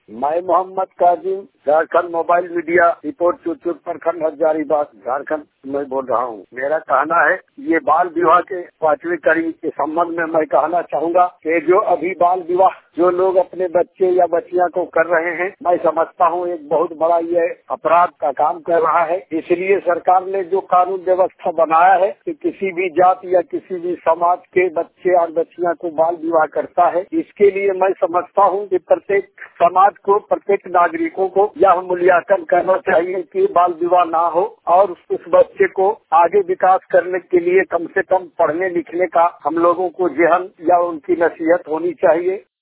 मैं Mohammad Kazim Jharkhand mobile media report Churchur प्रखंड हजारीबाग झारखंड में बोल रहा हूँ। मेरा कहना है ये बाल विवाह के 5वीं कड़ी के संबंध में मैं कहना चाहूँगा कि जो अभी बाल विवाह जो लोग अपने बच्चे या बच्चियां को कर रहे हैं, मैं समझता हूँ एक बहुत बड़ा ये अपराध का काम कर रहा है। इसलिए सरकार ने जो कानून व्यवस्था बनाया है कि किसी भी जाति या किसी भी समाज के बच्चे और बच्चियां को बाल विवाह करता है, इसके लिए मैं समझता हूँ कि प्रत्येक समाज को, प्रत्येक नागरिकों को यह मूल्यांकन करना चाहिए कि बाल विवाह ना हो और उस बच्चे को आगे विकास करने के लिए कम से कम पढ़ने लिखने का हम लोगों को जहन या उनकी नसीहत होनी चाहिए।